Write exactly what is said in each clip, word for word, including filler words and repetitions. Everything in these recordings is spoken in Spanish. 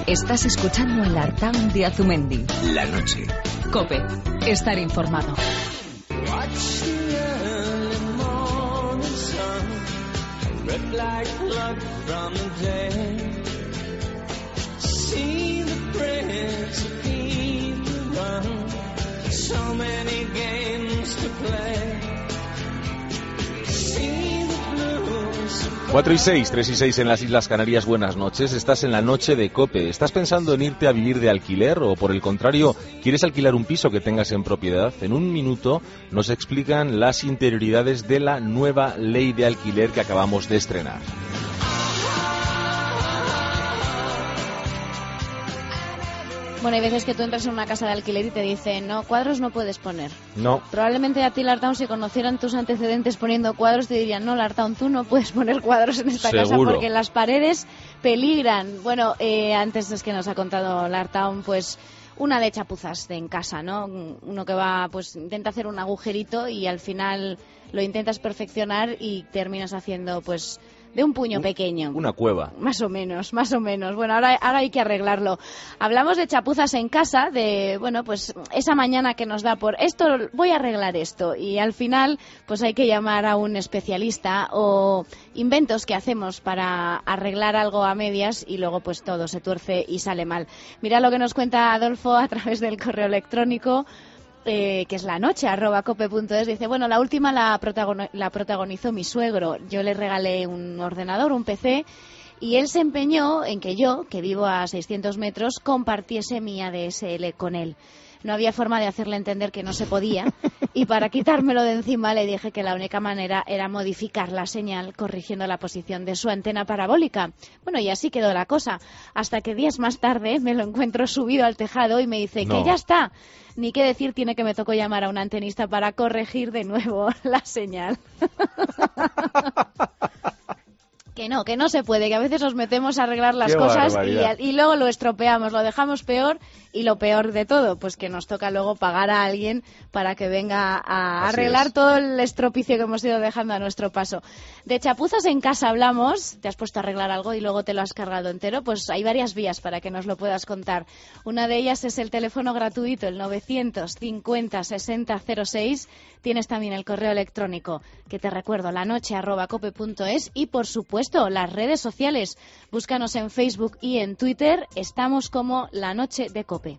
Estás escuchando el Artaun de Azumendi. La noche. COPE. Estar informado. Cuatro y seis, tres y seis en las Islas Canarias, buenas noches. Estás en la noche de COPE. ¿Estás pensando en irte a vivir de alquiler o, por el contrario, quieres alquilar un piso que tengas en propiedad? En un minuto nos explican las interioridades de la nueva ley de alquiler que acabamos de estrenar. Bueno, hay veces que tú entras en una casa de alquiler y te dicen, no, cuadros no puedes poner. No. Probablemente a ti, Lartaun, si conocieran tus antecedentes poniendo cuadros, te dirían, no, Lartaun, tú no puedes poner cuadros en esta Seguro. casa porque las paredes peligran. Bueno, eh, antes es que nos ha contado Lartaun, pues, una de chapuzas de en casa, ¿no? Uno que va, pues, intenta hacer un agujerito y al final lo intentas perfeccionar y terminas haciendo, pues, de un puño un, pequeño. Una cueva. Más o menos, más o menos. Bueno, ahora, ahora hay que arreglarlo. Hablamos de chapuzas en casa, de, bueno, pues esa mañana que nos da por esto, voy a arreglar esto. Y al final, pues hay que llamar a un especialista o inventos que hacemos para arreglar algo a medias y luego pues todo se tuerce y sale mal. Mira lo que nos cuenta Adolfo a través del correo electrónico. Eh, que es la noche, arroba cope punto es, dice, bueno, la última la, protagon- la protagonizó mi suegro. Yo le regalé un ordenador, un P C, y él se empeñó en que yo, que vivo a seiscientos metros, compartiese mi A D S L con él. No había forma de hacerle entender que no se podía, y para quitármelo de encima le dije que la única manera era modificar la señal corrigiendo la posición de su antena parabólica. Bueno, y así quedó la cosa, hasta que días más tarde me lo encuentro subido al tejado y me dice No. que ya está. Ni qué decir tiene que me tocó llamar a un antenista para corregir de nuevo la señal. Que no, que no se puede, que a veces nos metemos a arreglar las Qué cosas y, y luego lo estropeamos, lo dejamos peor, y lo peor de todo, pues que nos toca luego pagar a alguien para que venga a Así arreglar es. todo el estropicio que hemos ido dejando a nuestro paso. De chapuzas en casa hablamos, te has puesto a arreglar algo y luego te lo has cargado entero, pues hay varias vías para que nos lo puedas contar. Una de ellas es el teléfono gratuito, el novecientos cincuenta sesenta cero seis. Tienes también el correo electrónico, que te recuerdo, lanoche arroba cope punto es, y por supuesto las redes sociales. Búscanos en Facebook y en Twitter, estamos como La Noche de Cope.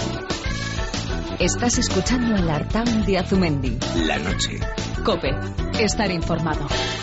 Estás escuchando el Artaun de Azumendi. La noche. COPE. Estar informado.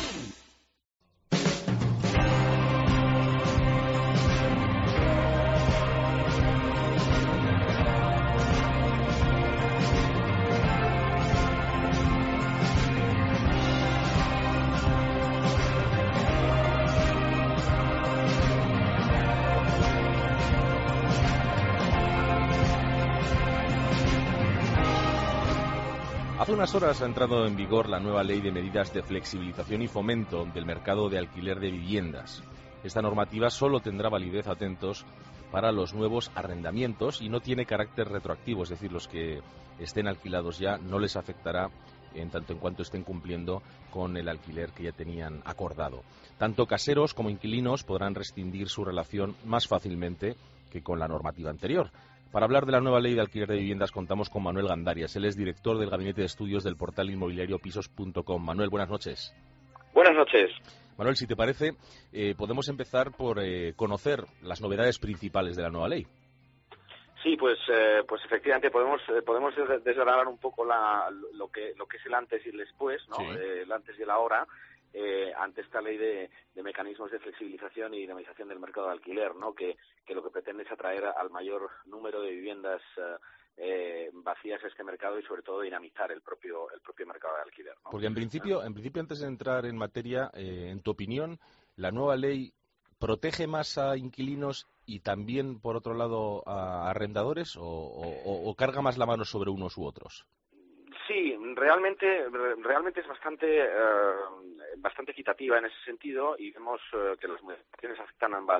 Hace unas horas ha entrado en vigor la nueva ley de medidas de flexibilización y fomento del mercado de alquiler de viviendas. Esta normativa solo tendrá validez, atentos, para los nuevos arrendamientos y no tiene carácter retroactivo, es decir, los que estén alquilados ya no les afectará en tanto en cuanto estén cumpliendo con el alquiler que ya tenían acordado. Tanto caseros como inquilinos podrán rescindir su relación más fácilmente que con la normativa anterior. Para hablar de la nueva ley de alquiler de viviendas contamos con Manuel Gandarias. Él es director del Gabinete de Estudios del portal inmobiliario pisos punto com. Manuel, buenas noches. Buenas noches. Manuel, si te parece, eh, podemos empezar por eh, conocer las novedades principales de la nueva ley. Sí, pues eh, pues efectivamente podemos eh, podemos desgranar un poco la, lo que lo que es el antes y el después, ¿no? Sí. Eh, el antes y el ahora. Eh, ante esta ley de, de mecanismos de flexibilización y dinamización del mercado de alquiler, ¿no? Que, que lo que pretende es atraer al mayor número de viviendas eh, eh, vacías a este mercado y sobre todo dinamizar el propio el propio mercado de alquiler, ¿no? Porque en principio, en principio antes de entrar en materia, eh, en tu opinión, la nueva ley protege más a inquilinos y también, por otro lado, a arrendadores, o, o, o carga más la mano sobre unos u otros. Sí, realmente realmente es bastante eh, bastante equitativa en ese sentido y vemos eh, que las modificaciones afectan a ambas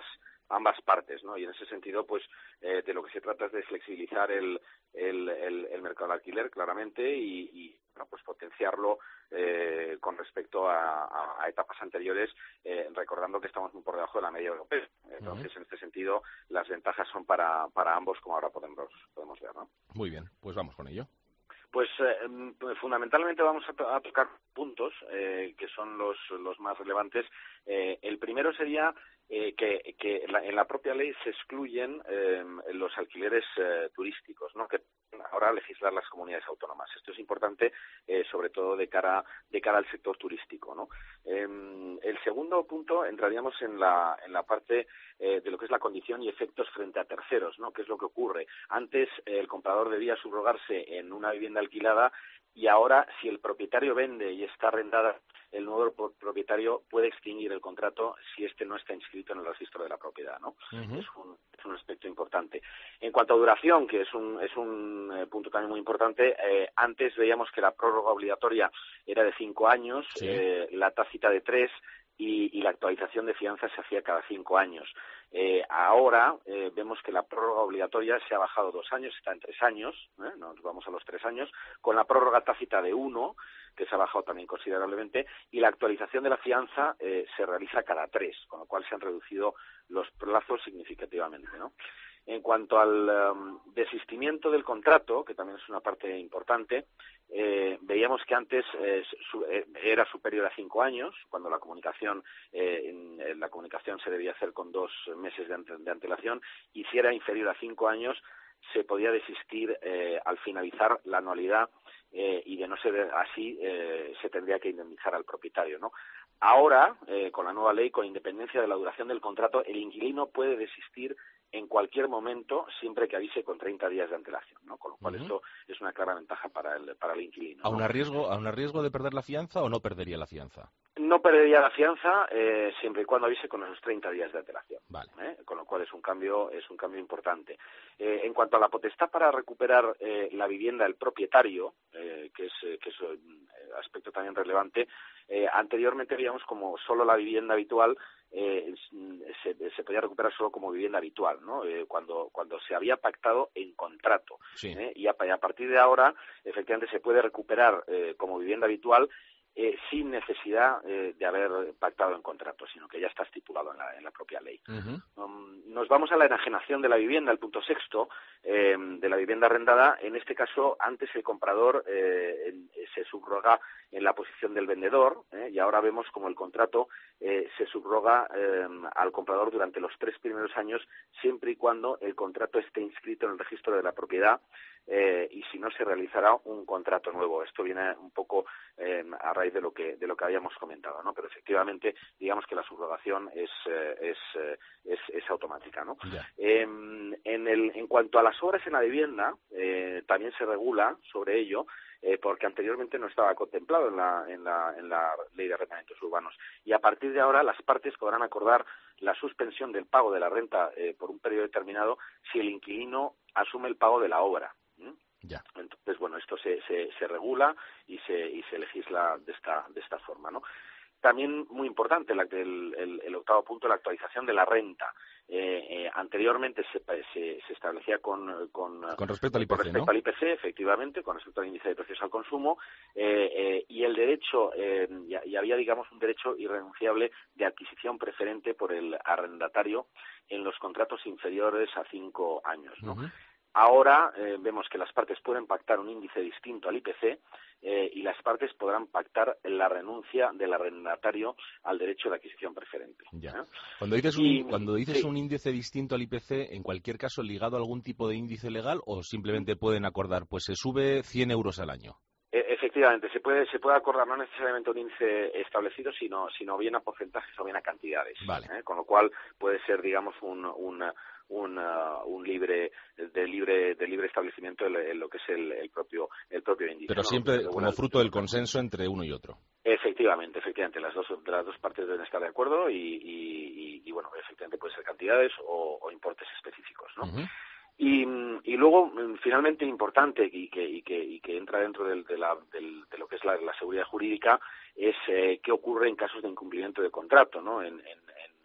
ambas partes, ¿no? Y en ese sentido, pues, eh, de lo que se trata es de flexibilizar el, el, el, el mercado del alquiler, claramente, y, y bueno, pues potenciarlo eh, con respecto a, a, a etapas anteriores, eh, recordando que estamos muy por debajo de la media europea. Entonces, uh-huh. en este sentido, las ventajas son para, para ambos, como ahora podemos, podemos ver, ¿no? Muy bien, pues vamos con ello. Pues eh, fundamentalmente vamos a, to- a tocar puntos eh, que son los, los más relevantes. Eh, el primero sería eh, que, que la, en la propia ley se excluyen eh, los alquileres eh, turísticos, ¿no? Que ahora legislar las comunidades autónomas. Esto es importante, eh, sobre todo de cara de cara al sector turístico, ¿no? Eh, el segundo punto entraríamos en la en la parte eh, de lo que es la condición y efectos frente a terceros, ¿no? ¿Qué es lo que ocurre? Antes eh, el comprador debía subrogarse en una vivienda alquilada y ahora, si el propietario vende y está arrendada, el nuevo propietario puede extinguir el contrato si este no está inscrito en el registro de la propiedad, ¿no? Uh-huh. Es un, es un aspecto importante. En cuanto a duración, que es un, es un eh, punto también muy importante, eh, antes veíamos que la prórroga obligatoria era de cinco años, sí. eh, la tácita de tres, y, y la actualización de fianza se hacía cada cinco años. Eh, ahora eh, vemos que la prórroga obligatoria se ha bajado dos años, está en tres años, ¿eh? Nos vamos a los tres años, con la prórroga tácita de uno, que se ha bajado también considerablemente, y la actualización de la fianza eh, se realiza cada tres, con lo cual se han reducido los plazos significativamente, ¿no? En cuanto al um, desistimiento del contrato, que también es una parte importante, eh, veíamos que antes eh, su, eh, era superior a cinco años, cuando la comunicación eh, en, en la comunicación se debía hacer con dos meses de, ante, de antelación, y si era inferior a cinco años se podía desistir eh, al finalizar la anualidad eh, y de no ser así eh, se tendría que indemnizar al propietario, ¿no? Ahora, eh, con la nueva ley, con independencia de la duración del contrato, el inquilino puede desistir en cualquier momento, siempre que avise con treinta días de antelación, ¿no? Con lo cual uh-huh. esto es una clara ventaja para el para el inquilino, ¿no? ¿Aún a riesgo, aún a riesgo de perder la fianza o no perdería la fianza? No perdería la fianza eh, siempre y cuando avise con esos treinta días de antelación. Vale. ¿eh? Con lo cual es un cambio es un cambio importante. Eh, en cuanto a la potestad para recuperar eh, la vivienda del propietario, eh, que es eh, que es un aspecto también relevante, eh, anteriormente veíamos como solo la vivienda habitual eh, se, se podía recuperar solo como vivienda habitual, ¿no? Eh, cuando cuando se había pactado en contrato. Sí. ¿eh? Y, a, y a partir de ahora, efectivamente, se puede recuperar eh, como vivienda habitual eh, sin necesidad eh, de haber pactado en contrato, sino que ya está estipulado en la, en la propia ley. Uh-huh. Um, nos vamos a la enajenación de la vivienda, el punto sexto, eh, de la vivienda arrendada. En este caso, antes el comprador eh, en, se subroga en la posición del vendedor, eh, y ahora vemos como el contrato eh, se subroga eh, al comprador durante los tres primeros años, siempre y cuando el contrato esté inscrito en el registro de la propiedad, eh, y si no se realizará un contrato nuevo. Esto viene un poco eh, a raíz de lo que de lo que habíamos comentado, ¿no? Pero efectivamente, digamos que la subrogación es eh, es, eh, es es automática, ¿no? Yeah. Eh, en el en cuanto a las obras en la vivienda, eh, también se regula sobre ello, eh, porque anteriormente no estaba contemplado en la en la en la ley de arrendamientos urbanos, y a partir de ahora las partes podrán acordar la suspensión del pago de la renta eh, por un periodo determinado si el inquilino asume el pago de la obra. Ya. Entonces, bueno, esto se, se, se regula y se y se legisla de esta de esta forma, ¿no? También muy importante la, el, el, el octavo punto, la actualización de la renta. Eh, eh, anteriormente se, se, se establecía con, con, con respecto al I P C, con respecto ¿no? al I P C, efectivamente, con respecto al índice de precios al consumo, eh, eh, y el derecho, eh, y, y había, digamos, un derecho irrenunciable de adquisición preferente por el arrendatario en los contratos inferiores a cinco años, ¿no? Uh-huh. Ahora eh, vemos que las partes pueden pactar un índice distinto al I P C eh, y las partes podrán pactar la renuncia del arrendatario al derecho de adquisición preferente. Ya. ¿eh? Cuando dices, y, un, cuando dices sí. un índice distinto al I P C, ¿en cualquier caso ligado a algún tipo de índice legal o simplemente pueden acordar, pues se sube cien euros al año? Efectivamente, se puede se puede acordar no necesariamente un índice establecido, sino sino bien a porcentajes o bien a cantidades. Vale. ¿eh? Con lo cual puede ser, digamos, un, un un, uh, un libre de libre de libre establecimiento en, en lo que es el, el propio el propio índice. Pero ¿no? siempre Pero, como bueno, fruto del consenso entre uno y otro. Efectivamente, efectivamente, las dos las dos partes deben estar de acuerdo y, y, y, y bueno, efectivamente puede ser cantidades o, o importes específicos, ¿no? Uh-huh. Y, y luego, finalmente, importante y que, y que, y que entra dentro del, de, la, del, de lo que es la, la seguridad jurídica, es eh, qué ocurre en casos de incumplimiento de contrato, ¿no? En, en, en,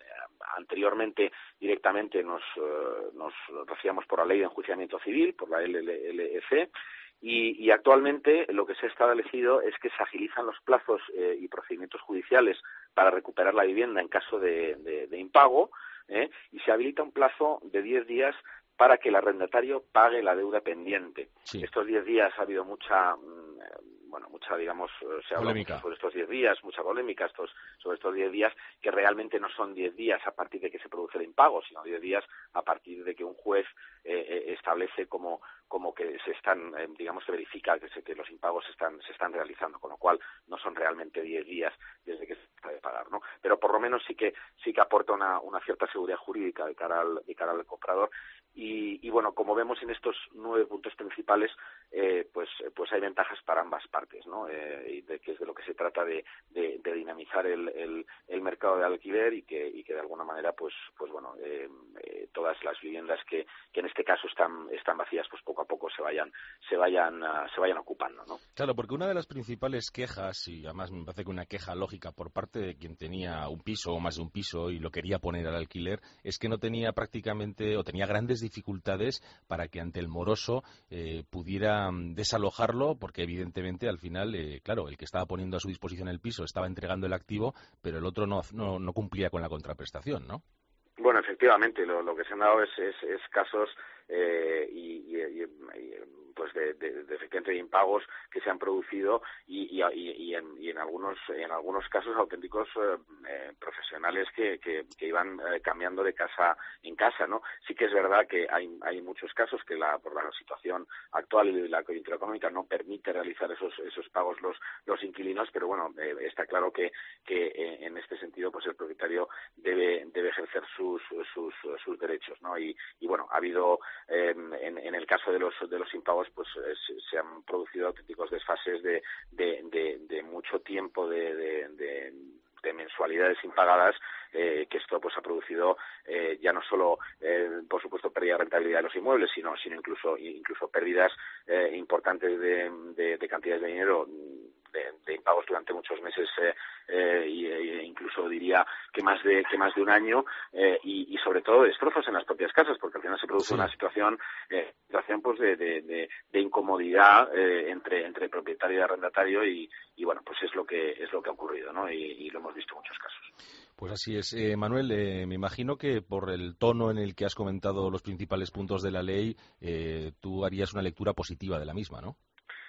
anteriormente directamente nos, uh, nos regíamos por la Ley de Enjuiciamiento Civil, por la L L E C, y, y actualmente lo que se ha establecido es que se agilizan los plazos eh, y procedimientos judiciales para recuperar la vivienda en caso de, de, de impago, ¿eh? y se habilita un plazo de diez días para que el arrendatario pague la deuda pendiente. Sí. Estos diez días ha habido mucha, bueno, mucha, digamos, se ha hablado mucho sobre estos diez días, mucha polémica estos, sobre estos diez días, que realmente no son diez días a partir de que se produce el impago, sino diez días a partir de que un juez eh, establece como, como que se están, eh, digamos, que verifica que, se, que los impagos se están, se están realizando, con lo cual no son realmente diez días desde que se trata de pagar, ¿no? Pero por lo menos sí que, sí que aporta una, una cierta seguridad jurídica de cara al, de cara al comprador. Y, y bueno, como vemos en estos nueve puntos principales, eh, pues pues hay ventajas para ambas partes, ¿no? Eh, y de que es de lo que se trata de, de, de dinamizar el, el, el mercado de alquiler y que, y que de alguna manera, pues pues bueno, eh, eh, todas las viviendas que, que en este caso están están vacías, pues poco a poco se vayan se vayan uh, se vayan ocupando, ¿no? Claro, porque una de las principales quejas, y además me parece que una queja lógica por parte de quien tenía un piso o más de un piso y lo quería poner al alquiler, es que no tenía prácticamente o tenía grandes dificultades para que ante el moroso eh, pudiera desalojarlo, porque evidentemente al final, eh, claro, el que estaba poniendo a su disposición el piso estaba entregando el activo, pero el otro no, no, no cumplía con la contraprestación, ¿no? Bueno, efectivamente, lo, lo que se han dado es, es, es casos eh, y, y, y pues de, de, de efectivamente de impagos que se han producido y, y, y, en, y en algunos en algunos casos auténticos eh, profesionales que, que, que iban eh, cambiando de casa en casa, ¿no? Sí que es verdad que hay hay muchos casos que la por la situación actual y la coyuntura económica no permite realizar esos esos pagos los los inquilinos, pero bueno, eh, está claro que que eh, en este sentido pues el propietario debe debe ejercer sus sus sus derechos, ¿no? Y, y bueno, ha habido eh, en, en el caso de los de los impagos pues eh, se, se han producido auténticos desfases de de, de, de mucho tiempo de, de, de de mensualidades impagadas, eh, que esto pues ha producido eh, ya no solo eh, por supuesto pérdida de rentabilidad de los inmuebles, sino sino incluso incluso pérdidas eh, importantes de, de, de cantidades de dinero de, de impagos durante muchos meses eh, eh, y, e incluso diría que más de que más de un año eh, y, y sobre todo destrozos en las propias casas, porque al final se produce sí. una situación eh, situación pues de, de, de, de incomodidad eh, entre entre propietario y arrendatario y, y bueno pues es lo que es lo que ha ocurrido, ¿no? Y, y lo hemos visto en muchos casos. Pues así es. Eh, Manuel, eh, me imagino que por el tono en el que has comentado los principales puntos de la ley, eh, tú harías una lectura positiva de la misma, ¿no?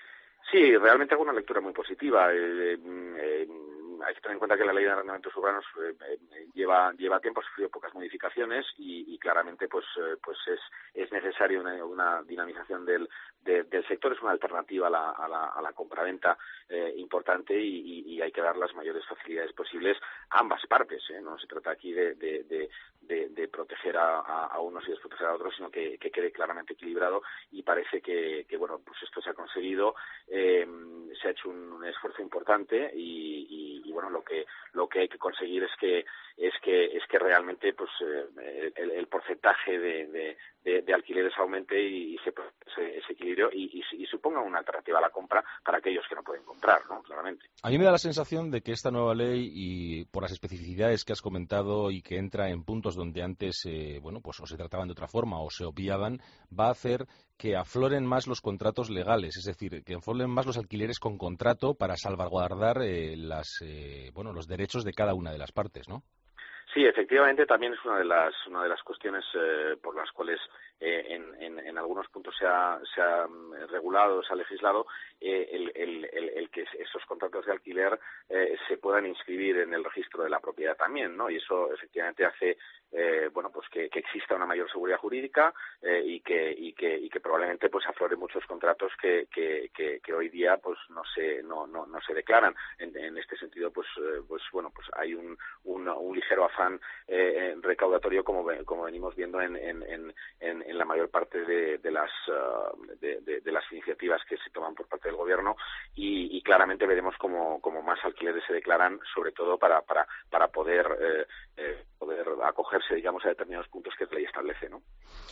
Sí, realmente hago una lectura muy positiva. Eh, eh, hay que tener en cuenta que la ley de arrendamientos urbanos eh, eh, lleva lleva tiempo, ha sufrido pocas modificaciones y, y claramente pues eh, pues es es necesaria una, una dinamización del de, del sector, es una alternativa a la, a la, a la compraventa eh, importante y, y, y hay que dar las mayores facilidades posibles a ambas partes, ¿eh? No se trata aquí de, de, de, de, de proteger a, a unos y desproteger a otros, sino que, que quede claramente equilibrado y parece que, que bueno pues esto se ha conseguido, eh, se ha hecho un, un esfuerzo importante y, y, y bueno lo que lo que hay que conseguir es que es que es que realmente pues eh, el, el porcentaje de, de, de, de alquileres aumente y, y se ese, ese equilibrio y, y, y suponga una alternativa a la compra para aquellos que no pueden comprar, ¿no? Claramente. A mí me da la sensación de que esta nueva ley, y por las especificidades que has comentado y que entra en puntos donde antes eh, bueno pues o se trataban de otra forma o se obviaban, va a hacer que afloren más los contratos legales, es decir, que afloren más los alquileres con contrato para salvaguardar eh, las eh, bueno los derechos de cada una de las partes, ¿no? Sí, efectivamente, también es una de las una de las cuestiones eh, por las cuales eh, en, en, en algunos puntos se ha, se ha regulado, se ha legislado eh, el, el, el, el que esos contratos de alquiler eh, se puedan inscribir en el registro de la propiedad también, ¿no? Y eso efectivamente hace eh, bueno pues que, que exista una mayor seguridad jurídica eh, y que y que y que probablemente pues afloren muchos contratos que, que, que, que hoy día pues no se no no, no se declaran. En, en este sentido pues eh, pues bueno pues hay un un, un ligero afán eh, recaudatorio como como venimos viendo en en, en, en la mayor parte de, de las uh, de, de, de las iniciativas que se toman por parte del gobierno y, y claramente veremos como como más alquileres se declaran, sobre todo para para para poder eh, eh, poder acogerse digamos a determinados puntos que la ley establece, ¿no?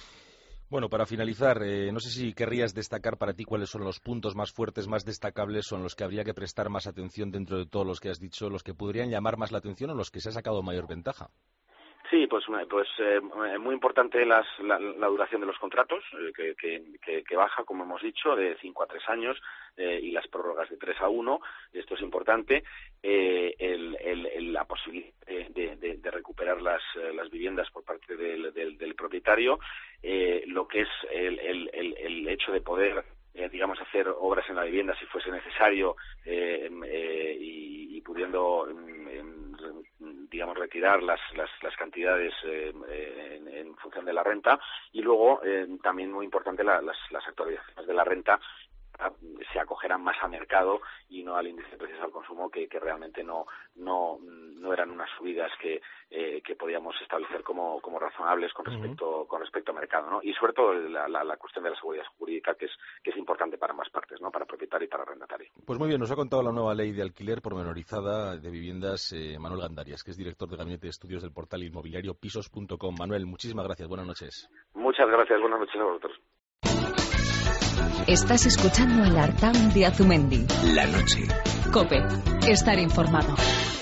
Bueno, para finalizar, eh, no sé si querrías destacar para ti cuáles son los puntos más fuertes, más destacables, son los que habría que prestar más atención dentro de todos los que has dicho, los que podrían llamar más la atención o los que se ha sacado mayor ventaja. Sí, pues, pues eh, muy importante las, la, la duración de los contratos, eh, que, que, que baja, como hemos dicho, de cinco a tres años eh, y las prórrogas de tres a uno. Esto es importante. Eh, el, el, el, la posibilidad de, de, de recuperar las, las viviendas por parte del, del, del propietario, eh, lo que es el, el, el, el hecho de poder, eh, digamos, hacer obras en la vivienda si fuese necesario eh, eh, y, y pudiendo eh, digamos retirar las las, las cantidades eh, en, en función de la renta, y luego eh, también muy importante la, las, las actualizaciones de la renta se acogerán más a mercado y no al índice de precios al consumo, que, que realmente no no no eran unas subidas que eh, que podíamos establecer como como razonables con respecto uh-huh. con respecto a mercado, ¿no? Y sobre todo la, la, la cuestión de la seguridad jurídica, que es que es importante para ambas partes, ¿no? Para propietario y para arrendatario. Pues muy bien, nos ha contado la nueva ley de alquiler pormenorizada de viviendas eh, Manuel Gandarias, que es director de gabinete de estudios del portal inmobiliario pisos punto com. Manuel, muchísimas gracias, buenas noches. Muchas gracias, buenas noches a vosotros. Estás escuchando el Artaun de Azumendi. La noche. COPE. Estar informado.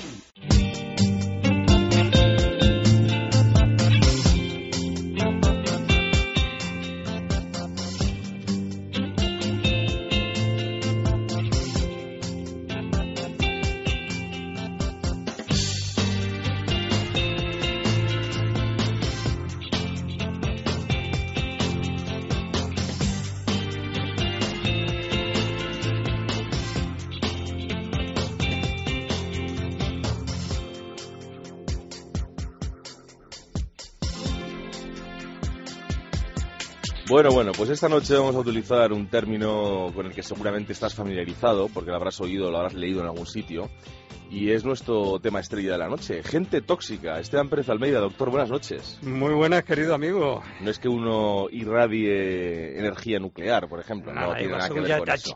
Bueno, bueno, pues esta noche vamos a utilizar un término con el que seguramente estás familiarizado, porque lo habrás oído, lo habrás leído en algún sitio, y es nuestro tema estrella de la noche, gente tóxica. Esteban Pérez Almeida, doctor, buenas noches. Muy buenas, querido amigo. No es que uno irradie energía nuclear, por ejemplo, no, no tiene nada que ver con eso.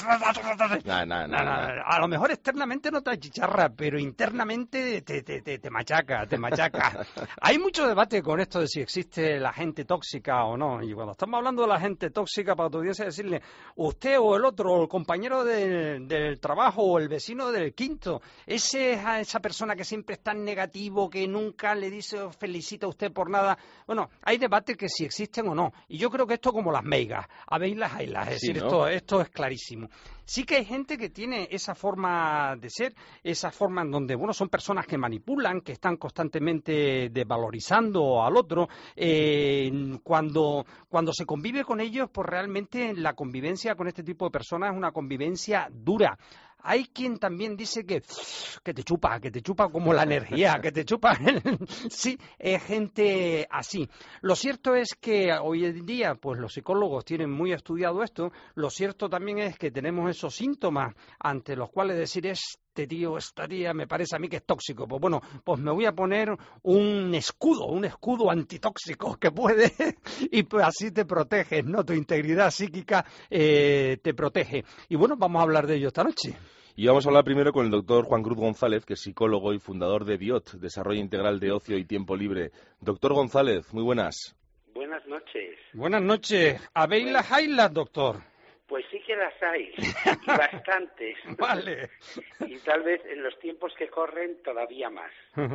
Nah, nah, nah, nah. A lo mejor externamente no te achicharra, pero internamente te, te, te, te machaca, te machaca. Hay mucho debate con esto de si existe la gente tóxica o no, y cuando estamos hablando de la gente tóxica, para tu audiencia decirle, usted o el otro, o el compañero del, del trabajo, o el vecino del quinto, ese es a esa persona que siempre es tan negativo, que nunca le dice felicita a usted por nada. Bueno, hay debate que si existen o no. Y yo creo que esto como las meigas, habéislas, haylas. Es sí, decir, ¿no? esto, esto es clarísimo. Sí que hay gente que tiene esa forma de ser, esa forma en donde, bueno, son personas que manipulan, que están constantemente desvalorizando al otro. Eh, cuando, cuando se convive con ellos, pues realmente la convivencia con este tipo de personas es una convivencia dura. Hay quien también dice que, que te chupa, que te chupa como la energía, que te chupa. Sí, es gente así. Lo cierto es que hoy en día, pues los psicólogos tienen muy estudiado esto. Lo cierto también es que tenemos esos síntomas ante los cuales decir este tío, esta tía, me parece a mí que es tóxico. Pues bueno, pues me voy a poner un escudo, un escudo antitóxico que puede, y pues así te proteges, ¿no? Tu integridad psíquica eh, te protege. Y bueno, vamos a hablar de ello esta noche. Y vamos a hablar primero con el doctor Juan Cruz González, que es psicólogo y fundador de DIOT, Desarrollo Integral de Ocio y Tiempo Libre. Doctor González, muy buenas. Buenas noches. Buenas noches. ¿Habéis las haylas, doctor? Pues sí que las hay, y bastantes. Vale. Y tal vez en los tiempos que corren todavía más.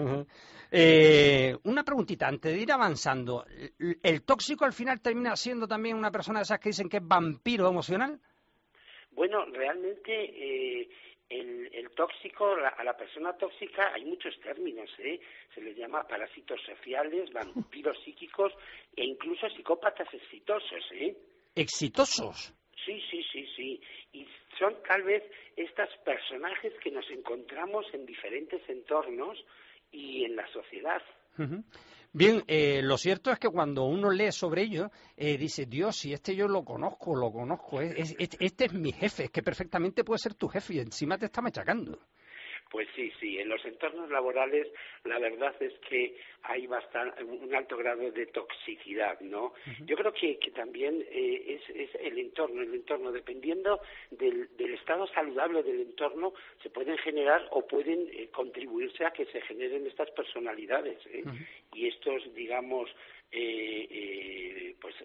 eh, una preguntita, antes de ir avanzando. ¿El tóxico al final termina siendo también una persona de esas que dicen que es vampiro emocional? Bueno, realmente eh, el, el tóxico, la, a la persona tóxica hay muchos términos, ¿eh? Se les llama parásitos sociales, vampiros psíquicos e incluso psicópatas exitosos, ¿eh? ¿Exitosos? Sí, sí, sí, sí. Y son tal vez estos personajes que nos encontramos en diferentes entornos y en la sociedad. Uh-huh. Bien, eh, lo cierto es que cuando uno lee sobre ello, eh, dice, Dios, si este yo lo conozco, lo conozco, es, es, este es mi jefe, es que perfectamente puede ser tu jefe y encima te está machacando. Pues sí, sí, en los entornos laborales la verdad es que hay bastante, un alto grado de toxicidad, ¿no? Uh-huh. Yo creo que, que también eh, es, es el entorno, el entorno, dependiendo del, del estado saludable del entorno, se pueden generar o pueden eh, contribuirse a que se generen estas personalidades, ¿eh? Uh-huh. Y estos, digamos, Eh, eh, pues, pues jefes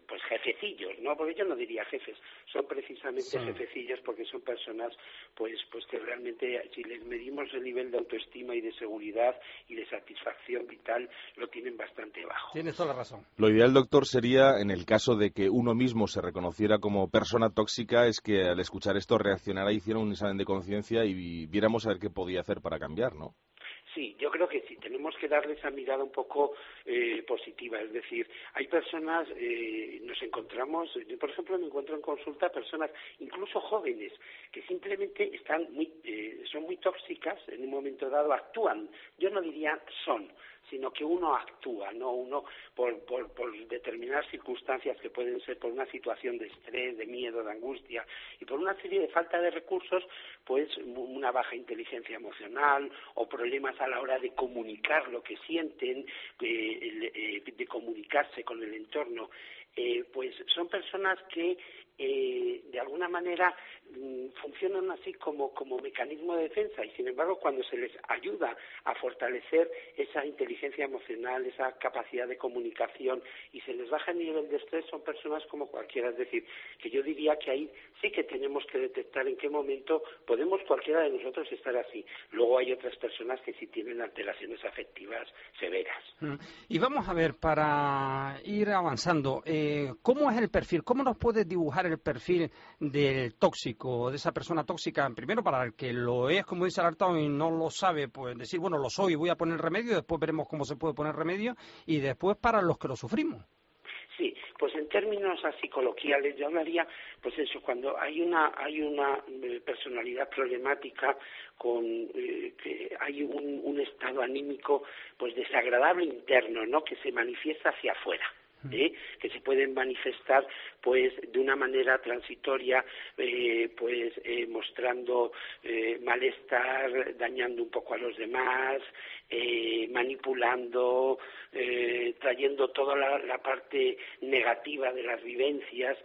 jefecillos, ¿no? Porque yo no diría jefes, son precisamente sí. jefecillos porque son personas, pues, pues que realmente, si les medimos el nivel de autoestima y de seguridad y de satisfacción vital, lo tienen bastante bajo. Tienes toda la razón. Lo ideal, doctor, sería, en el caso de que uno mismo se reconociera como persona tóxica, es que al escuchar esto reaccionara, hiciera un examen de conciencia y viéramos a ver qué podía hacer para cambiar, ¿no? Sí, yo creo que sí, tenemos que darle esa mirada un poco eh, positiva, es decir, hay personas, eh, nos encontramos, yo por ejemplo me encuentro en consulta personas, incluso jóvenes, que simplemente están muy, eh, son muy tóxicas, en un momento dado actúan, yo no diría son, sino que uno actúa, no uno por, por, por determinadas circunstancias que pueden ser por una situación de estrés, de miedo, de angustia y por una serie de falta de recursos, pues una baja inteligencia emocional o problemas a la hora de comunicar lo que sienten, eh, eh, de comunicarse con el entorno. Eh, pues son personas que eh, de alguna manera mm, funcionan así como, como mecanismo de defensa y sin embargo cuando se les ayuda a fortalecer esa inteligencia emocional, esa capacidad de comunicación y se les baja el nivel de estrés, son personas como cualquiera, es decir, que yo diría que ahí sí que tenemos que detectar en qué momento podemos cualquiera de nosotros estar así. Luego hay otras personas que sí tienen alteraciones afectivas severas. Y vamos a ver, para ir avanzando, eh, ¿cómo es el perfil? ¿Cómo nos puede dibujar el perfil del tóxico, de esa persona tóxica? Primero, para el que lo es, como dice Alartón, y no lo sabe, pues decir, bueno, lo soy, voy a poner remedio, después veremos cómo se puede poner remedio, y después para los que lo sufrimos. Sí, pues en términos así coloquiales yo hablaría, pues eso, cuando hay una hay una eh, personalidad problemática con eh, que hay un, un estado anímico pues desagradable interno, ¿no? Que se manifiesta hacia afuera. ¿Eh? Que se pueden manifestar pues de una manera transitoria eh, pues eh, mostrando eh, malestar, dañando un poco a los demás, eh, manipulando, eh, trayendo toda la, la parte negativa de las vivencias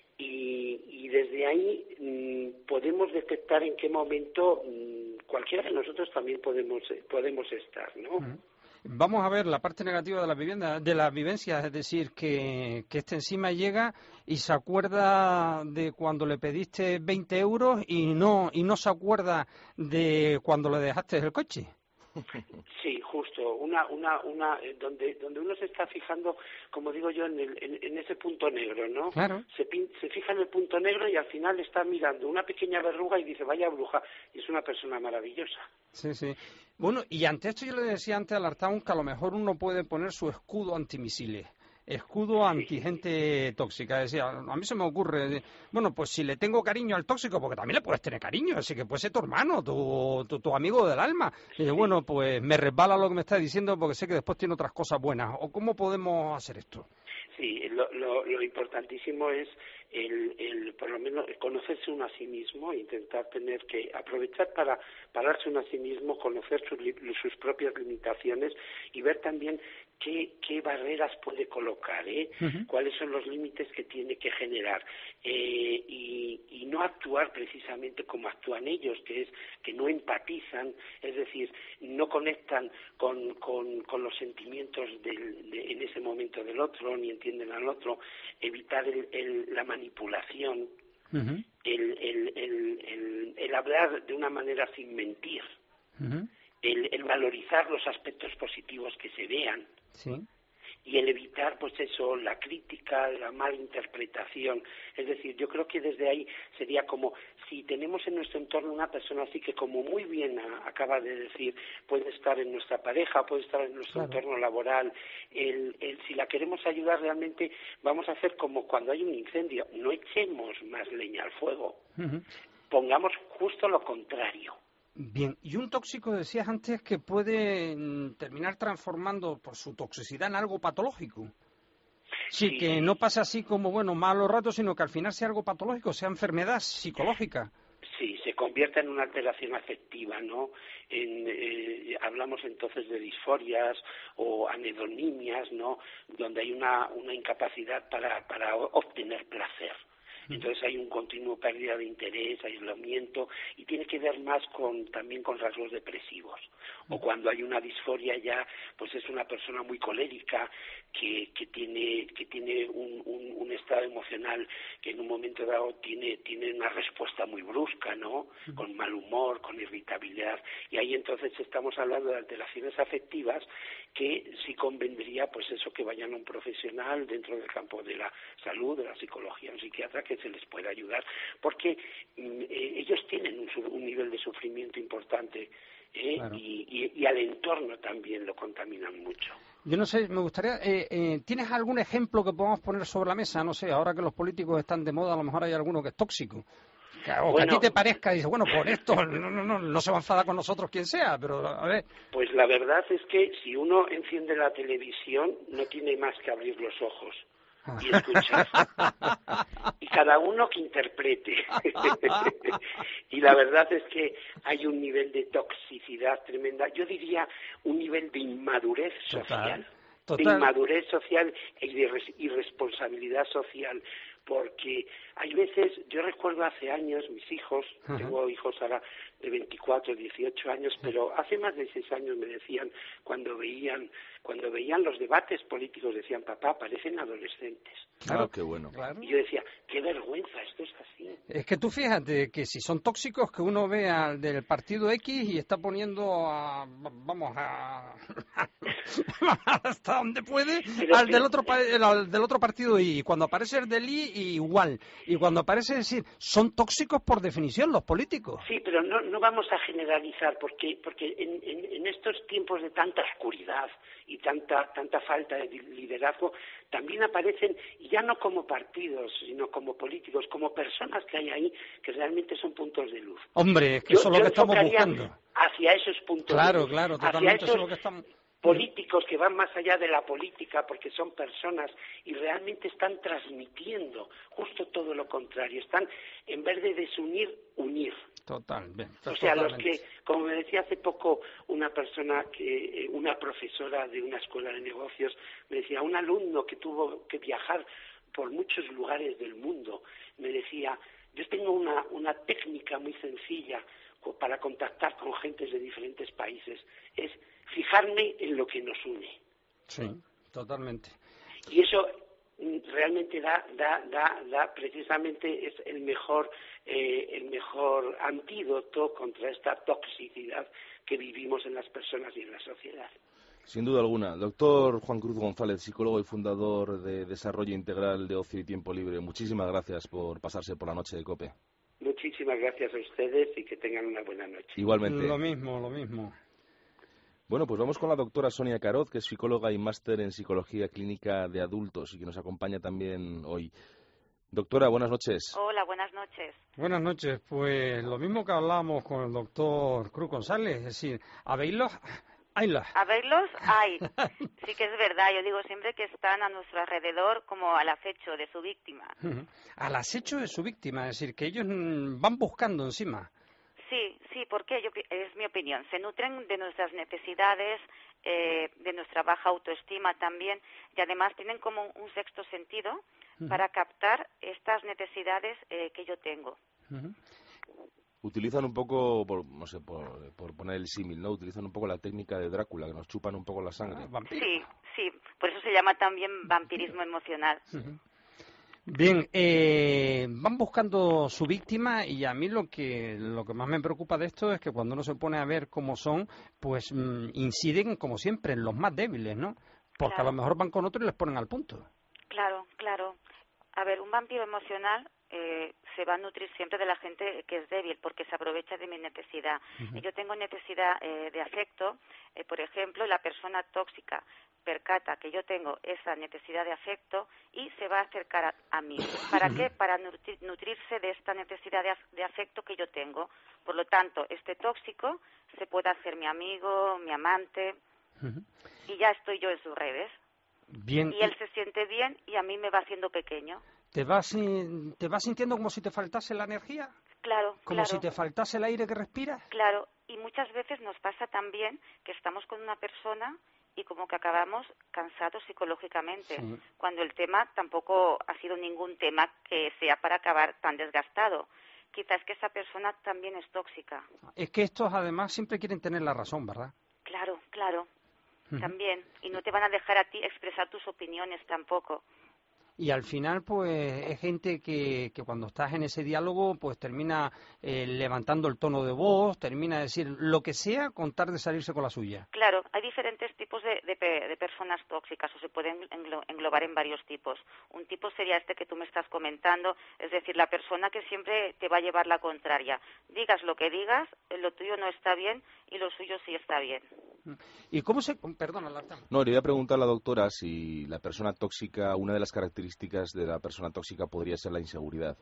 y, y desde ahí mmm, podemos detectar en qué momento mmm, cualquiera de nosotros también podemos podemos estar, ¿no? Uh-huh. Vamos a ver la parte negativa de la vivienda, de las vivencias, es decir, que, que este encima llega y se acuerda de cuando le pediste veinte euros y no y no se acuerda de cuando le dejaste el coche. Sí, justo, una, una, una, donde, donde uno se está fijando, como digo yo, en, el, en, en ese punto negro, ¿no? Claro. Se, se fija en el punto negro y al final está mirando una pequeña verruga y dice, vaya bruja, y es una persona maravillosa. Sí, sí. Bueno, y ante esto yo le decía antes al Artaun que a lo mejor uno puede poner su escudo antimisiles. Escudo anti gente tóxica. Decía, a mí se me ocurre, bueno, pues si le tengo cariño al tóxico, porque también le puedes tener cariño, así que puede ser tu hermano, tu, tu, tu amigo del alma. Y dice, bueno, pues me resbala lo que me está diciendo porque sé que después tiene otras cosas buenas. ¿O cómo podemos hacer esto? Sí, lo, lo, lo importantísimo es el, el, por lo menos conocerse uno a sí mismo, intentar tener que aprovechar para pararse uno a sí mismo, conocer sus, sus propias limitaciones y ver también qué, qué barreras puede colocar, ¿eh? Uh-huh. Cuáles son los límites que tiene que generar eh, y, y no actuar precisamente como actúan ellos, que es que no empatizan, es decir, no conectan con, con, con los sentimientos del, de, en ese momento del otro, ni entienden al otro, evitar el, el, la manipulación, uh-huh. el, el, el, el, el hablar de una manera sin mentir, uh-huh. el, el valorizar los aspectos positivos que se vean, sí. y el evitar, pues eso, la crítica, la mala interpretación. Es decir, yo creo que desde ahí sería como, si tenemos en nuestro entorno una persona así que, como muy bien a, acaba de decir, puede estar en nuestra pareja, puede estar en nuestro claro. entorno laboral, el, el, si la queremos ayudar realmente, vamos a hacer como cuando hay un incendio, no echemos más leña al fuego, uh-huh. pongamos justo lo contrario. Bien, y un tóxico, decías antes, que puede mm, terminar transformando por su toxicidad en algo patológico. Sí, sí, que no pasa así como, bueno, malos ratos, sino que al final sea algo patológico, sea enfermedad psicológica. Sí, se convierte en una alteración afectiva, ¿no? En, eh, hablamos entonces de disforias o anhedonimias, ¿no? Donde hay una, una incapacidad para, para obtener placer. Entonces hay un continuo pérdida de interés, aislamiento, y tiene que ver más con también con rasgos depresivos. O cuando hay una disforia ya, pues es una persona muy colérica, que, que tiene que tiene un, un, un estado emocional que en un momento dado tiene tiene una respuesta muy brusca, ¿no? Con mal humor, con irritabilidad, y ahí entonces estamos hablando de alteraciones afectivas que sí convendría, pues eso, que vayan a un profesional dentro del campo de la salud, de la psicología, un psiquiatra que se les pueda ayudar, porque eh, ellos tienen un, un nivel de sufrimiento importante. ¿Eh? Claro. y, y, y al entorno también lo contaminan mucho. Yo no sé, me gustaría, eh, eh, ¿tienes algún ejemplo que podamos poner sobre la mesa? No sé, ahora que los políticos están de moda, a lo mejor hay alguno que es tóxico. Que, o bueno, que a ti te parezca y dices, bueno, por esto no, no, no, no se va a enfadar con nosotros quien sea, pero a ver. Pues la verdad es que si uno enciende la televisión, no tiene más que abrir los ojos y escuchar. Y cada uno que interprete. Y la verdad es que hay un nivel de toxicidad tremenda. Yo diría un nivel de inmadurez social. Total, total. De inmadurez social y de irresponsabilidad social. Porque hay veces, yo recuerdo hace años, mis hijos, uh-huh. tengo hijos ahora de veinticuatro, dieciocho años, sí. pero hace más de seis años me decían, cuando veían cuando veían los debates políticos, decían, papá, parecen adolescentes. Claro, ah, qué bueno. Claro. Y yo decía, qué vergüenza, esto es así. Es que tú fíjate que si son tóxicos, que uno ve al del partido X y está poniendo a, vamos, a, hasta donde puede, pero, al, pero, del otro, al del otro partido Y. Y cuando aparece el del Y, igual. Y cuando aparece decir, son tóxicos por definición los políticos. Sí, pero no, no vamos a generalizar, porque, porque en, en, en estos tiempos de tanta oscuridad y tanta tanta falta de liderazgo, también aparecen, ya no como partidos, sino como políticos, como personas que hay ahí que realmente son puntos de luz. Hombre, es que yo, eso es lo que estamos buscando. Hacia esos puntos claro, de luz. Claro, claro, totalmente eso es lo que estamos... políticos que van más allá de la política porque son personas y realmente están transmitiendo justo todo lo contrario. Están, en vez de desunir, unir. Total, bien, o sea, los que, como me decía hace poco una persona, que una profesora de una escuela de negocios, me decía, un alumno que tuvo que viajar por muchos lugares del mundo, me decía, yo tengo una, una técnica muy sencilla para contactar con gentes de diferentes países, es fijarme en lo que nos une. Sí, totalmente. Y eso realmente da, da, da, da precisamente es el mejor, eh, el mejor antídoto contra esta toxicidad que vivimos en las personas y en la sociedad. Sin duda alguna. Doctor Juan Cruz González, psicólogo y fundador de Desarrollo Integral de Ocio y Tiempo Libre, muchísimas gracias por pasarse por la noche de COPE. Muchísimas gracias a ustedes y que tengan una buena noche. Igualmente. Lo mismo, lo mismo. Bueno, pues vamos con la doctora Sonia Caroz, que es psicóloga y máster en Psicología Clínica de Adultos y que nos acompaña también hoy. Doctora, buenas noches. Hola, buenas noches. Buenas noches. Pues lo mismo que hablábamos con el doctor Cruz González, es decir, ¿habéislos? Haylos. A verlos, hay. Sí que es verdad. Yo digo siempre que están a nuestro alrededor como al acecho de su víctima. Uh-huh. Al acecho de su víctima, es decir, que ellos van buscando encima. Sí, sí, porque yo, es mi opinión. Se nutren de nuestras necesidades, eh, de nuestra baja autoestima también, y además tienen como un sexto sentido uh-huh. para captar estas necesidades eh, que yo tengo. Uh-huh. Utilizan un poco, por, no sé, por, por poner el símil, ¿no? Utilizan un poco la técnica de Drácula, que nos chupan un poco la sangre. Ah, sí, sí, por eso se llama también vampirismo emocional. Uh-huh. Bien, eh, van buscando su víctima y a mí lo que lo que más me preocupa de esto es que cuando uno se pone a ver cómo son, pues mmm, inciden, como siempre, en los más débiles, ¿no? Porque claro. a lo mejor van con otro y les ponen al punto. Claro, claro. A ver, un vampiro emocional eh, se va a nutrir siempre de la gente que es débil porque se aprovecha de mi necesidad. Uh-huh. Yo tengo necesidad eh, de afecto, eh, por ejemplo, la persona tóxica percata que yo tengo esa necesidad de afecto y se va a acercar a, a mí. ¿Para qué? Para nutri- nutrirse de esta necesidad de, af- de afecto que yo tengo. Por lo tanto, este tóxico se puede hacer mi amigo, mi amante, uh-huh. y ya estoy yo en sus redes. Bien. Y él se siente bien y a mí me va haciendo pequeño. ¿Te vas, te vas sintiendo como si te faltase la energía? Claro, ¿Como claro. si te faltase el aire que respiras? Claro, y muchas veces nos pasa también que estamos con una persona y como que acabamos cansados psicológicamente, Sí. cuando el tema tampoco ha sido ningún tema que sea para acabar tan desgastado. Quizás que esa persona también es tóxica. Es que estos además siempre quieren tener la razón, ¿verdad? Claro, claro, Ujú. también. Y no te van a dejar a ti expresar tus opiniones tampoco. Y al final, pues, es gente que, que cuando estás en ese diálogo, pues termina eh, levantando el tono de voz, termina de decir lo que sea con tal de salirse con la suya. Claro, hay diferentes tipos de, de, pe- de personas tóxicas, o se pueden englo- englobar en varios tipos. Un tipo sería este que tú me estás comentando, es decir, la persona que siempre te va a llevar la contraria. Digas lo que digas, eh, lo tuyo no está bien y lo suyo sí está bien. ¿Y cómo se...? Perdona, Larta. No, le voy a preguntar a la doctora si la persona tóxica, una de las características de la persona tóxica podría ser la inseguridad.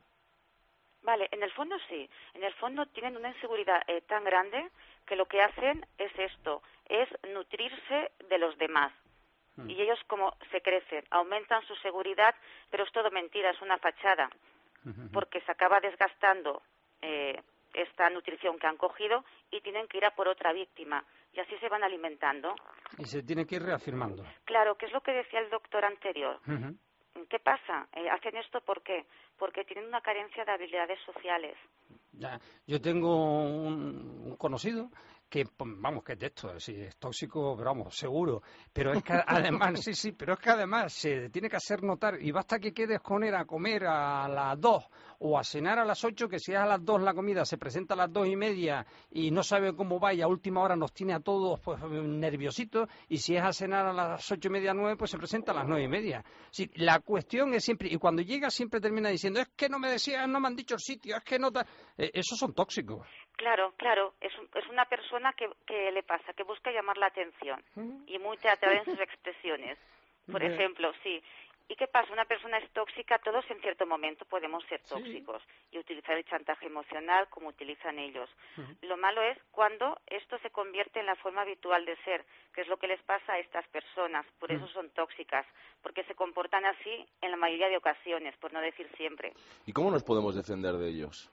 Vale, en el fondo sí. En el fondo tienen una inseguridad eh, tan grande que lo que hacen es esto, es nutrirse de los demás. Mm. Y ellos como se crecen, aumentan su seguridad, pero es todo mentira, es una fachada, Ujú. porque se acaba desgastando eh, esta nutrición que han cogido y tienen que ir a por otra víctima. Y así se van alimentando. Y se tiene que ir reafirmando. Claro, que es lo que decía el doctor anterior. Ujú. ¿Qué pasa? Eh, ¿Hacen esto por qué? Porque tienen una carencia de habilidades sociales. Ya, yo tengo un, un conocido que, pues, vamos, que es de esto, sí, es tóxico, pero vamos, seguro. Pero es que además, sí, sí, pero es que además se tiene que hacer notar, y basta que quedes con él a comer a las dos o a cenar a las ocho, que si es a las dos la comida se presenta a las dos y media y no sabe cómo va y a última hora nos tiene a todos pues nerviositos, y si es a cenar a las ocho y media, nueve, pues se presenta a las nueve y media. Sí, la cuestión es siempre, y cuando llega siempre termina diciendo, es que no me decían, no me han dicho el sitio, es que no... ta-". Eh, esos son tóxicos. Claro, claro, es, un- es una persona que, que le pasa, que busca llamar la atención y muy teatral en sus expresiones. Por Bien. ejemplo, sí. ¿Y qué pasa? Una persona es tóxica, todos en cierto momento podemos ser Sí. tóxicos y utilizar el chantaje emocional como utilizan ellos. Ujú. Lo malo es cuando esto se convierte en la forma habitual de ser, que es lo que les pasa a estas personas, por eso son tóxicas, porque se comportan así en la mayoría de ocasiones, por no decir siempre. ¿Y cómo nos podemos defender de ellos?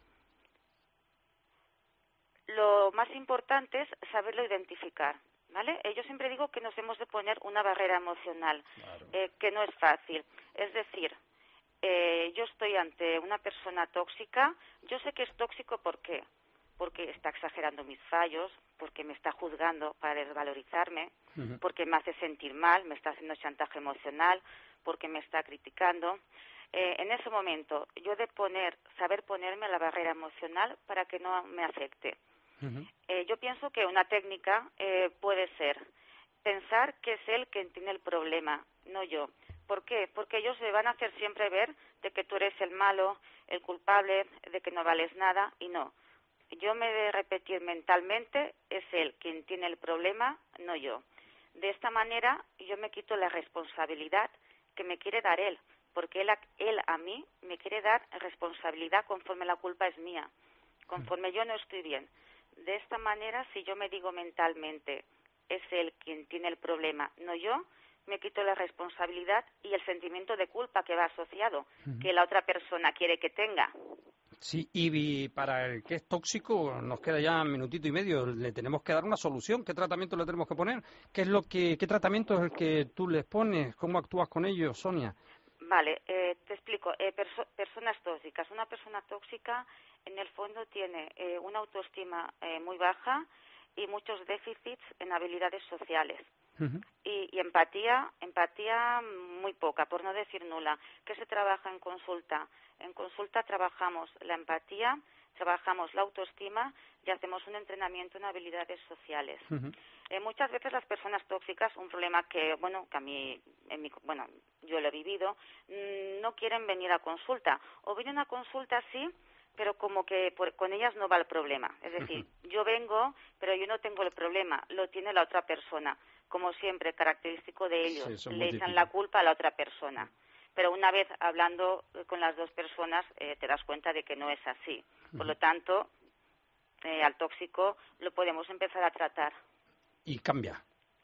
Lo más importante es saberlo identificar, ¿vale? Eh, Yo siempre digo que nos hemos de poner una barrera emocional, eh, que no es fácil. Es decir, eh, yo estoy ante una persona tóxica, yo sé que es tóxico, ¿por qué? Porque está exagerando mis fallos, porque me está juzgando para desvalorizarme, Ujú. porque me hace sentir mal, me está haciendo chantaje emocional, porque me está criticando. Eh, en ese momento, yo de poner, saber ponerme la barrera emocional para que no me afecte. Ujú. Eh, yo pienso que una técnica eh, puede ser pensar que es él quien tiene el problema, no yo. ¿Por qué? Porque ellos le van a hacer siempre ver de que tú eres el malo, el culpable, de que no vales nada, y no. Yo me he de repetir mentalmente, es él quien tiene el problema, no yo. De esta manera yo me quito la responsabilidad que me quiere dar él, porque él a, él a mí me quiere dar responsabilidad conforme la culpa es mía, conforme yo no estoy bien. De esta manera, si yo me digo mentalmente, es él quien tiene el problema, no yo, me quito la responsabilidad y el sentimiento de culpa que va asociado, que la otra persona quiere que tenga. Sí, y para el que es tóxico nos queda ya un minutito y medio. Le tenemos que dar una solución. ¿Qué tratamiento le tenemos que poner? ¿Qué es lo que, qué tratamiento es el que tú les pones? ¿Cómo actúas con ellos, Sonia? Vale, eh, te explico. Eh, perso- personas tóxicas. Una persona tóxica, en el fondo, tiene eh, una autoestima eh, muy baja y muchos déficits en habilidades sociales. Ujú. Y, y empatía, empatía muy poca, por no decir nula. ¿Qué se trabaja en consulta? En consulta trabajamos la empatía, trabajamos la autoestima y hacemos un entrenamiento en habilidades sociales. Ujú. Eh, muchas veces las personas tóxicas, un problema que, bueno, que a mí, en mi, bueno, yo lo he vivido, mmm, no quieren venir a consulta. O vienen a consulta, sí, pero como que por, con ellas no va el problema. Es decir, yo vengo, pero yo no tengo el problema, lo tiene la otra persona. Como siempre, característico de ellos, Sí, eso es le muy echan típico. la culpa a la otra persona. Pero una vez hablando con las dos personas, eh, te das cuenta de que no es así. Por lo tanto, eh, al tóxico lo podemos empezar a tratar. Y cambia.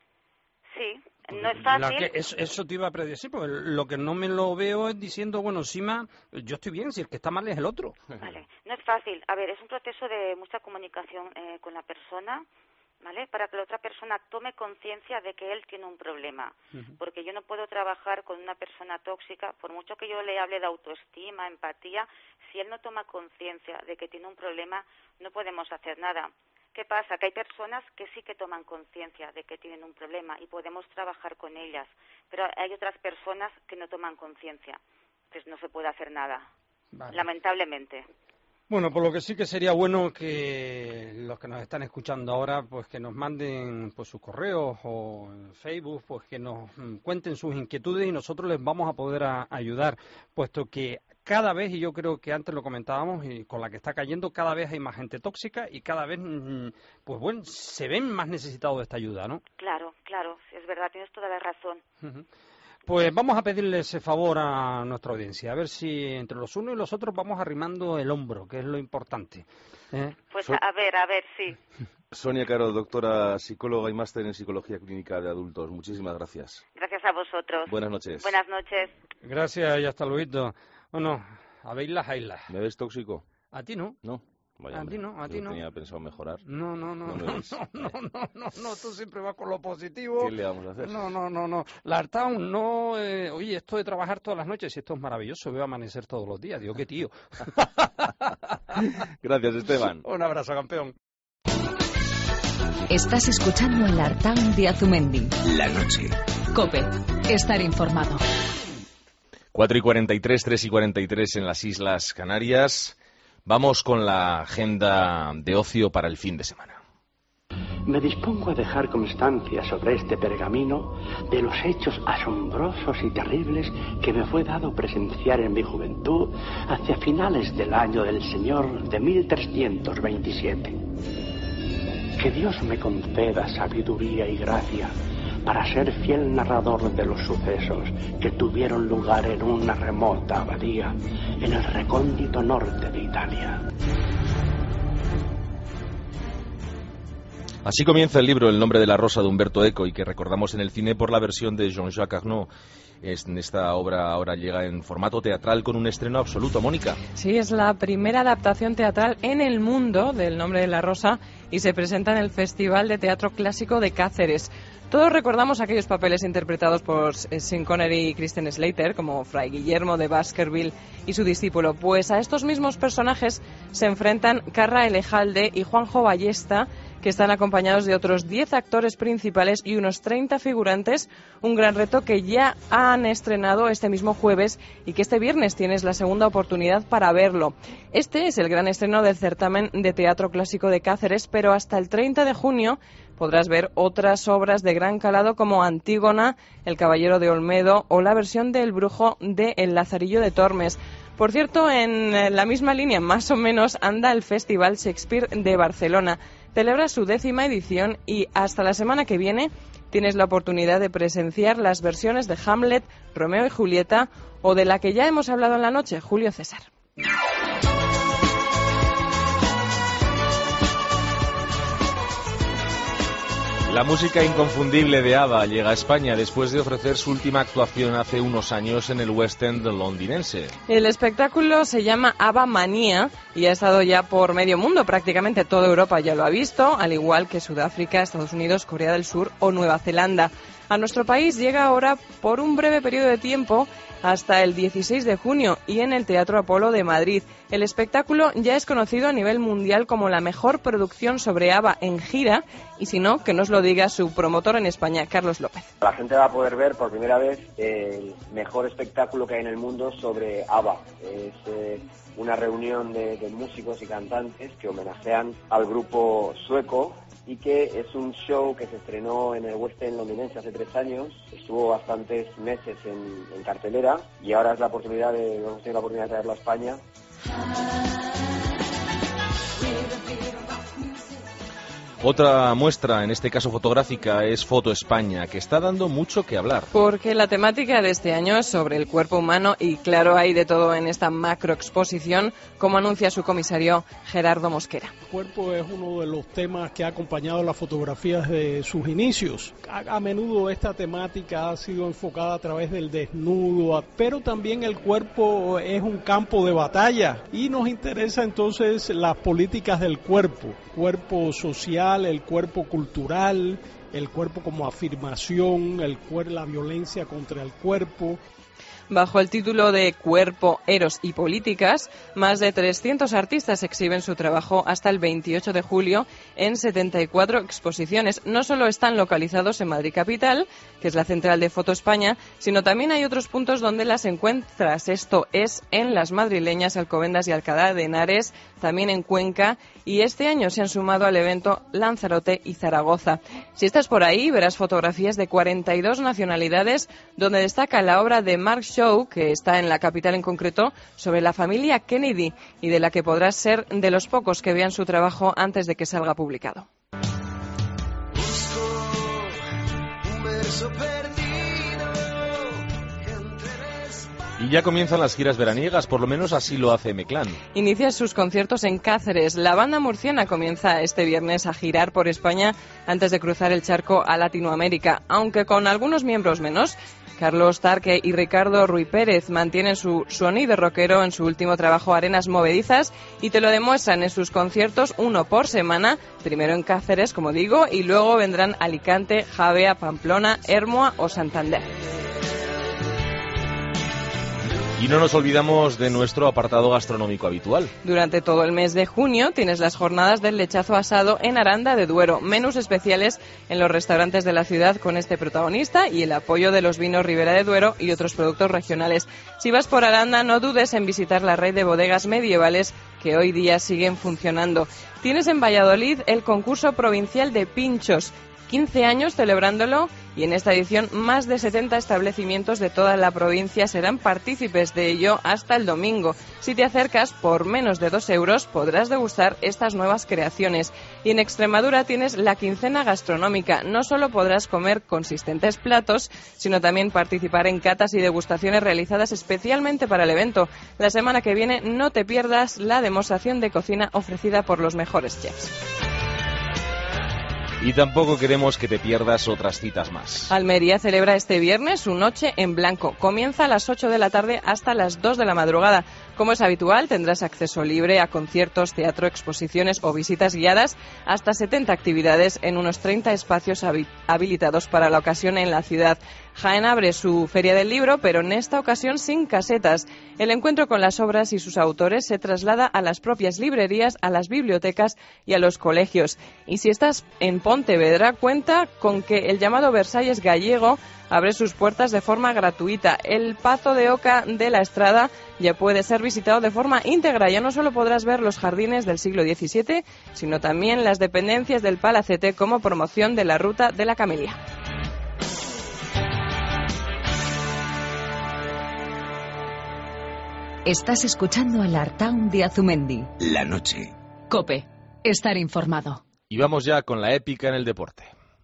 Sí, no es La fácil. que- eso, eso te iba a predecir, porque lo que no me lo veo es diciendo, bueno, encima, yo estoy bien, si el que está mal es el otro. Vale, no es fácil. A ver, es un proceso de mucha comunicación eh, con la persona, ¿vale? Para que la otra persona tome conciencia de que él tiene un problema. Uh-huh. Porque yo no puedo trabajar con una persona tóxica, por mucho que yo le hable de autoestima, empatía, si él no toma conciencia de que tiene un problema, no podemos hacer nada. ¿Qué pasa? Que hay personas que sí que toman conciencia de que tienen un problema y podemos trabajar con ellas, pero hay otras personas que no toman conciencia, pues no se puede hacer nada, vale. Lamentablemente. Bueno, por lo que sí que sería bueno que los que nos están escuchando ahora, pues que nos manden pues sus correos o en Facebook, pues que nos cuenten sus inquietudes y nosotros les vamos a poder a ayudar, puesto que cada vez, y yo creo que antes lo comentábamos, y con la que está cayendo, cada vez hay más gente tóxica y cada vez, pues bueno, se ven más necesitados de esta ayuda, ¿no? Claro, claro, es verdad, tienes toda la razón. Uh-huh. Pues vamos a pedirle ese favor a nuestra audiencia, a ver si entre los unos y los otros vamos arrimando el hombro, que es lo importante. ¿Eh? Pues a ver, a ver, sí. Sonia Caro, doctora psicóloga y máster en psicología clínica de adultos, muchísimas gracias. Gracias a vosotros. Buenas noches. Buenas noches. Gracias y hasta luego. Bueno, a ver las ailas. ¿Me ves tóxico? A ti no. No. Vaya, a ti no, a ti no. Tenía pensado mejorar. No, no, no, no, no, no, no, no, no, tú siempre vas con lo positivo. ¿Qué le vamos a hacer? No, no, no, no. La Artaun no, eh, oye, esto de trabajar todas las noches, esto es maravilloso, veo amanecer todos los días, digo, qué tío. Gracias, Esteban. Un abrazo, campeón. Estás escuchando el Artaun de Azumendi. La noche. COPE, estar informado. cuatro y cuarenta y tres, tres y cuarenta y tres en las Islas Canarias. Vamos con la agenda de ocio para el fin de semana. Me dispongo a dejar constancia sobre este pergamino de los hechos asombrosos y terribles que me fue dado presenciar en mi juventud hacia finales del año del Señor de mil trescientos veintisiete. Que Dios me conceda sabiduría y gracia para ser fiel narrador de los sucesos que tuvieron lugar en una remota abadía en el recóndito norte de Italia. Así comienza el libro El nombre de la rosa de Umberto Eco y que recordamos en el cine por la versión de Jean-Jacques Arnaud. Esta obra ahora llega en formato teatral con un estreno absoluto. Mónica. Sí, es la primera adaptación teatral en el mundo del Nombre de la Rosa y se presenta en el Festival de Teatro Clásico de Cáceres. Todos recordamos aquellos papeles interpretados por Sean Connery y Christian Slater, como Fray Guillermo de Baskerville y su discípulo. Pues a estos mismos personajes se enfrentan Carra Elejalde y Juanjo Ballesta, que están acompañados de otros diez actores principales y unos treinta figurantes, un gran reto que ya han estrenado este mismo jueves y que este viernes tienes la segunda oportunidad para verlo. Este es el gran estreno del certamen de Teatro Clásico de Cáceres, pero hasta el treinta de junio podrás ver otras obras de gran calado como Antígona, El Caballero de Olmedo o la versión de El Brujo de El Lazarillo de Tormes. Por cierto, en la misma línea, más o menos, anda el Festival Shakespeare de Barcelona. Celebra su décima edición y hasta la semana que viene tienes la oportunidad de presenciar las versiones de Hamlet, Romeo y Julieta o de la que ya hemos hablado en la noche, Julio César. La música inconfundible de ABBA llega a España después de ofrecer su última actuación hace unos años en el West End londinense. El espectáculo se llama ABBA Manía y ha estado ya por medio mundo, prácticamente toda Europa ya lo ha visto, al igual que Sudáfrica, Estados Unidos, Corea del Sur o Nueva Zelanda. A nuestro país llega ahora por un breve periodo de tiempo hasta el dieciséis de junio y en el Teatro Apolo de Madrid. El espectáculo ya es conocido a nivel mundial como la mejor producción sobre ABBA en gira y si no, que nos lo diga su promotor en España, Carlos López. La gente va a poder ver por primera vez el mejor espectáculo que hay en el mundo sobre ABBA. Es eh, una reunión de, de músicos y cantantes que homenajean al grupo sueco y que es un show que se estrenó en el West End londinense hace tres años, estuvo bastantes meses en, en cartelera y ahora es la oportunidad de, hemos tenido la oportunidad de traerlo a España. Otra muestra, en este caso fotográfica, es Foto España, que está dando mucho que hablar. Porque la temática de este año es sobre el cuerpo humano y claro, hay de todo en esta macroexposición, como anuncia su comisario Gerardo Mosquera. El cuerpo es uno de los temas que ha acompañado las fotografías de sus inicios. A, a menudo esta temática ha sido enfocada a través del desnudo, pero también el cuerpo es un campo de batalla y nos interesa entonces las políticas del cuerpo, cuerpo social, social, el cuerpo cultural, el cuerpo como afirmación, el cuer- la violencia contra el cuerpo. Bajo el título de Cuerpo, Eros y Políticas, más de trescientos artistas exhiben su trabajo hasta el veintiocho de julio en setenta y cuatro exposiciones. No solo están localizados en Madrid Capital, que es la central de Foto España, sino también hay otros puntos donde las encuentras. Esto es en las madrileñas Alcobendas y Alcalá de Henares, también en Cuenca, y este año se han sumado al evento Lanzarote y Zaragoza. Si estás por ahí, verás fotografías de cuarenta y dos nacionalidades, donde destaca la obra de Mark Show, que está en la capital en concreto, sobre la familia Kennedy, y de la que podrás ser de los pocos que vean su trabajo antes de que salga publicado. Y ya comienzan las giras veraniegas, por lo menos así lo hace M-Clan. Inicia sus conciertos en Cáceres. La banda murciana comienza este viernes a girar por España antes de cruzar el charco a Latinoamérica, aunque con algunos miembros menos. Carlos Tarque y Ricardo Ruy Pérez mantienen su sonido rockero en su último trabajo Arenas Movedizas y te lo demuestran en sus conciertos, uno por semana, primero en Cáceres, como digo, y luego vendrán Alicante, Javea, Pamplona, Hermua o Santander. Y no nos olvidamos de nuestro apartado gastronómico habitual. Durante todo el mes de junio tienes las jornadas del lechazo asado en Aranda de Duero. Menús especiales en los restaurantes de la ciudad con este protagonista y el apoyo de los vinos Ribera de Duero y otros productos regionales. Si vas por Aranda, no dudes en visitar la red de bodegas medievales que hoy día siguen funcionando. Tienes en Valladolid el concurso provincial de pinchos. quince años celebrándolo, y en esta edición más de setenta establecimientos de toda la provincia serán partícipes de ello hasta el domingo. Si te acercas, por menos de dos euros podrás degustar estas nuevas creaciones. Y en Extremadura tienes la quincena gastronómica. No solo podrás comer consistentes platos, sino también participar en catas y degustaciones realizadas especialmente para el evento. La semana que viene no te pierdas la demostración de cocina ofrecida por los mejores chefs. Y tampoco queremos que te pierdas otras citas más. Almería celebra este viernes su Noche en Blanco. Comienza a las ocho de la tarde hasta las dos de la madrugada. Como es habitual, tendrás acceso libre a conciertos, teatro, exposiciones o visitas guiadas, hasta setenta actividades en unos treinta espacios habilitados para la ocasión en la ciudad. Jaén abre su Feria del Libro, pero en esta ocasión sin casetas. El encuentro con las obras y sus autores se traslada a las propias librerías, a las bibliotecas y a los colegios. Y si estás en Pontevedra, cuenta con que el llamado Versalles gallego abre sus puertas de forma gratuita. El Pazo de Oca de la Estrada ya puede ser visitado de forma íntegra. Ya no solo podrás ver los jardines del siglo diecisiete, sino también las dependencias del Palacete como promoción de la Ruta de la Camelia. Estás escuchando el Artaun de Azumendi. La noche. COPE. Estar informado. Y vamos ya con la épica en el deporte.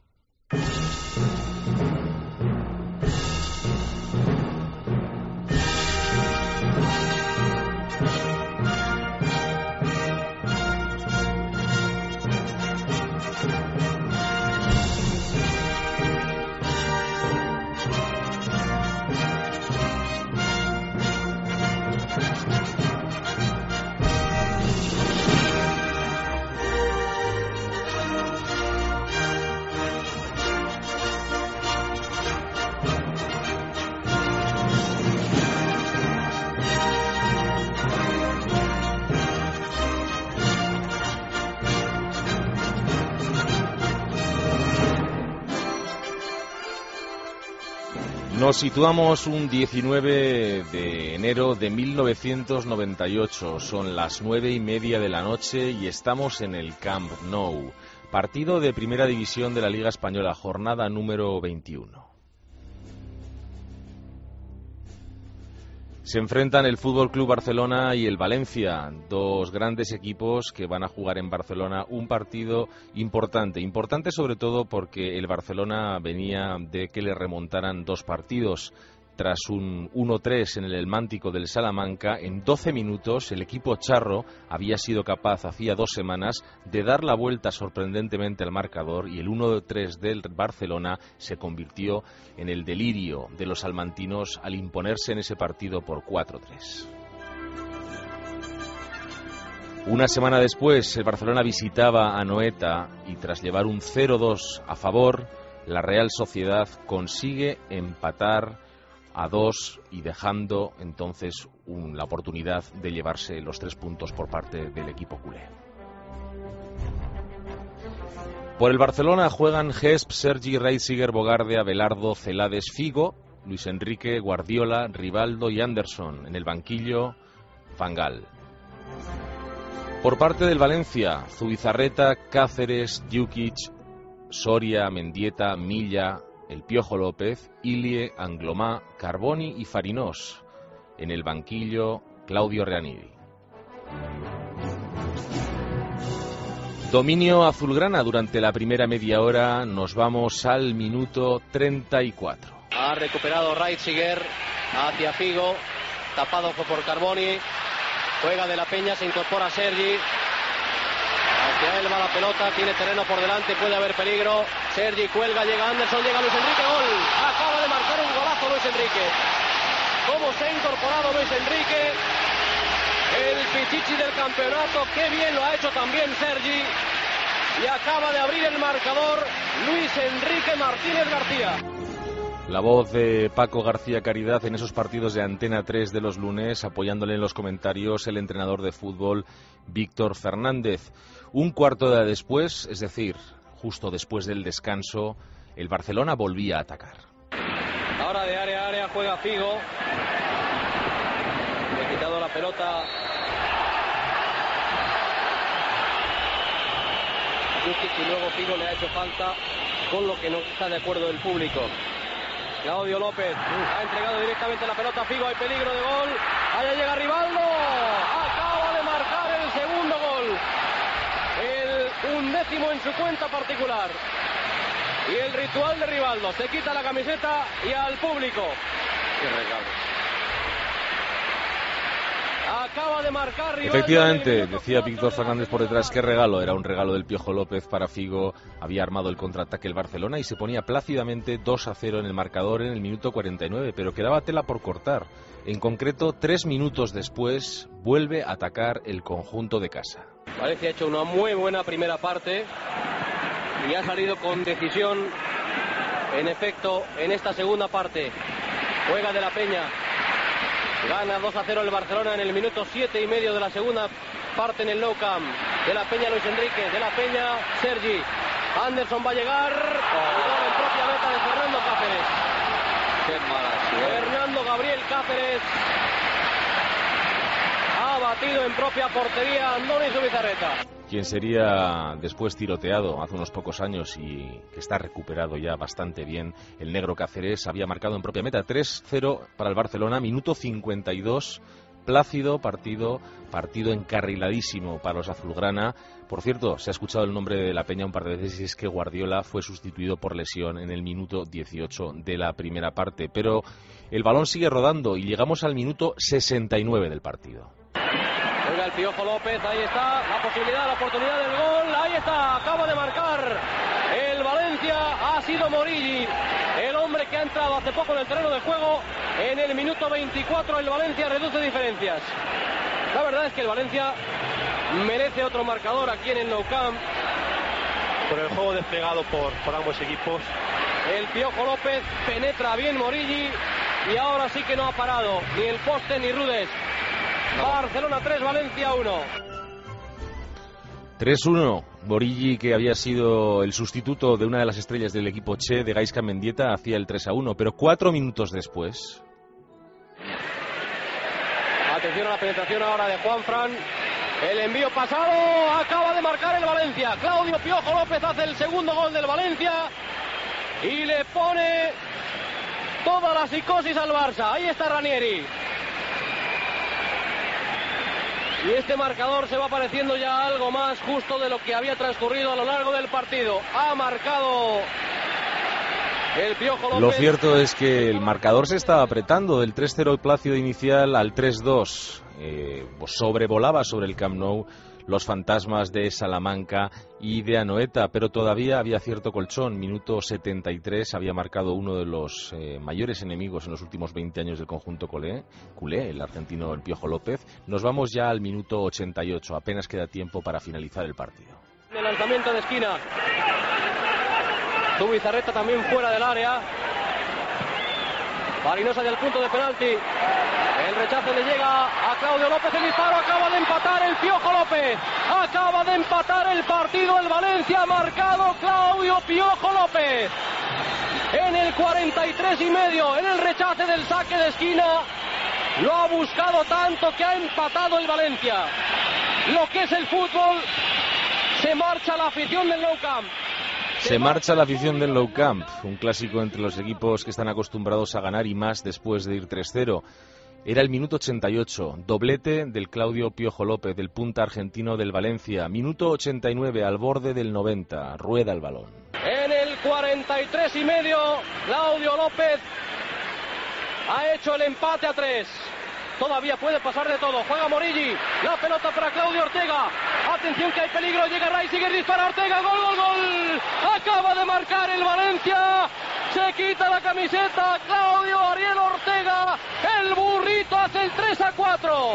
Nos situamos un diecinueve de enero de mil novecientos noventa y ocho. Son las nueve y media de la noche y estamos en el Camp Nou. Partido de Primera División de la Liga Española, jornada número veintiuno. Se enfrentan el Fútbol Club Barcelona y el Valencia, dos grandes equipos que van a jugar en Barcelona un partido importante. Importante sobre todo porque el Barcelona venía de que le remontaran dos partidos. Tras un uno tres en el Elmántico del Salamanca, en doce minutos el equipo charro había sido capaz, hacía dos semanas, de dar la vuelta sorprendentemente al marcador, y el uno tres del Barcelona se convirtió en el delirio de los salmantinos al imponerse en ese partido por cuatro tres. Una semana después, el Barcelona visitaba a Anoeta y tras llevar un cero dos a favor, la Real Sociedad consigue empatar a dos y dejando entonces un, la oportunidad de llevarse los tres puntos por parte del equipo culé. Por el Barcelona juegan Gesp, Sergi, Reitziger, Bogarde, Abelardo, Celades, Figo, Luis Enrique, Guardiola, Rivaldo y Anderson. En el banquillo, Van Gaal. Por parte del Valencia, Zubizarreta, Cáceres, Jukic, Soria, Mendieta, Milla, El Piojo López, Ilie, Anglomá, Carboni y Farinós. En el banquillo, Claudio Reanidi. Dominio azulgrana durante la primera media hora. Nos vamos al minuto treinta y cuatro. Ha recuperado Reitziger hacia Figo, tapado por Carboni. Juega de la Peña, se incorpora Sergi. Hacia él va la pelota, tiene terreno por delante, puede haber peligro. Sergi cuelga, llega Anderson, llega Luis Enrique, gol. Acaba de marcar un golazo Luis Enrique. ¿Cómo se ha incorporado Luis Enrique? El pichichi del campeonato, qué bien lo ha hecho también Sergi. Y acaba de abrir el marcador Luis Enrique Martínez García. La voz de Paco García Caridad en esos partidos de Antena tres de los lunes, apoyándole en los comentarios el entrenador de fútbol Víctor Fernández. Un cuarto de hora después, es decir, justo después del descanso, el Barcelona volvía a atacar. Ahora de área a área juega Figo. Le ha quitado la pelota. Y luego Figo le ha hecho falta, con lo que no está de acuerdo el público. Claudio López ha entregado directamente la pelota a Figo, hay peligro de gol, allá llega Rivaldo, acaba de marcar el segundo gol, el undécimo en su cuenta particular, y el ritual de Rivaldo, se quita la camiseta y al público. Qué regalo. Acaba de marcar Rivaldo. Efectivamente, decía Víctor Fernández por detrás, qué regalo, era un regalo del Piojo López para Figo, había armado el contraataque el Barcelona y se ponía plácidamente dos a cero en el marcador en el minuto cuarenta y nueve, pero quedaba tela por cortar. En concreto, tres minutos después, vuelve a atacar el conjunto de casa. Valencia ha hecho una muy buena primera parte y ha salido con decisión, en efecto, en esta segunda parte. Juega de la Peña. Gana dos a cero el Barcelona en el minuto siete y medio de la segunda parte en el Nou Camp. De la Peña Luis Enrique, de la Peña Sergi. Anderson va a llegar. Oh. En propia meta de Fernando Cáceres. Qué mala. Fernando Gabriel Cáceres ha batido en propia portería a Andoni Zubizarreta. Quien sería después tiroteado hace unos pocos años y que está recuperado ya bastante bien, el negro Cáceres, había marcado en propia meta tres cero para el Barcelona, minuto cincuenta y dos, plácido partido, partido encarriladísimo para los azulgrana. Por cierto, se ha escuchado el nombre de la Peña un par de veces y es que Guardiola fue sustituido por lesión en el minuto dieciocho de la primera parte, pero el balón sigue rodando y llegamos al minuto sesenta y nueve del partido. Juega el Piojo López, ahí está la posibilidad, la oportunidad del gol, ahí está, acaba de marcar el Valencia, ha sido Morilli, el hombre que ha entrado hace poco en el terreno de juego. En el minuto veinticuatro el Valencia reduce diferencias. La verdad es que el Valencia merece otro marcador aquí en el Nou Camp. Por el juego desplegado por, por ambos equipos. El Piojo López penetra bien Morilli y ahora sí que no ha parado ni el poste ni Rudes. Barcelona tres, Valencia uno. tres uno. Morilli, que había sido el sustituto de una de las estrellas del equipo Che, de Gaizka Mendieta, hacía el tres a uno, pero cuatro minutos después. Atención a la penetración ahora de Juanfran. El envío pasado, acaba de marcar el Valencia. Claudio Piojo López hace el segundo gol del Valencia y le pone toda la psicosis al Barça. Ahí está Ranieri. Y este marcador se va pareciendo ya algo más justo de lo que había transcurrido a lo largo del partido. Ha marcado el Piojo López. Lo cierto es que el marcador se estaba apretando del tres cero plácido inicial al tres dos. Eh, pues sobrevolaba sobre el Camp Nou los fantasmas de Salamanca y de Anoeta, pero todavía había cierto colchón. Minuto setenta y tres, había marcado uno de los eh, mayores enemigos en los últimos veinte años del conjunto culé, culé, el argentino El Piojo López. Nos vamos ya al minuto ochenta y ocho, apenas queda tiempo para finalizar el partido. El lanzamiento de esquina. Zubizarreta también fuera del área. Marinosa del punto de penalti. El rechazo le llega a Claudio López. El disparo acaba de empatar el Piojo López. Acaba de empatar el partido. El Valencia ha marcado Claudio Piojo López. En el cuarenta y tres y medio, en el rechace del saque de esquina, lo ha buscado tanto que ha empatado el Valencia. Lo que es el fútbol, se marcha la afición del Nou Camp. Se marcha la afición del Nou Camp, un clásico entre los equipos que están acostumbrados a ganar y más después de ir tres cero. Era el minuto ochenta y ocho, doblete del Claudio Piojo López, del punta argentino del Valencia. Minuto ochenta y nueve, al borde del noventa, rueda el balón. En el cuarenta y tres y medio, Claudio López ha hecho el empate a tres. Todavía puede pasar de todo. Juega Morilli. La pelota para Claudio Ortega. Atención que hay peligro. Llega Reisiger. Dispara Ortega. Gol, gol, gol. Acaba de marcar el Valencia. Se quita la camiseta. Claudio Ariel Ortega. El burrito hace el tres a cuatro.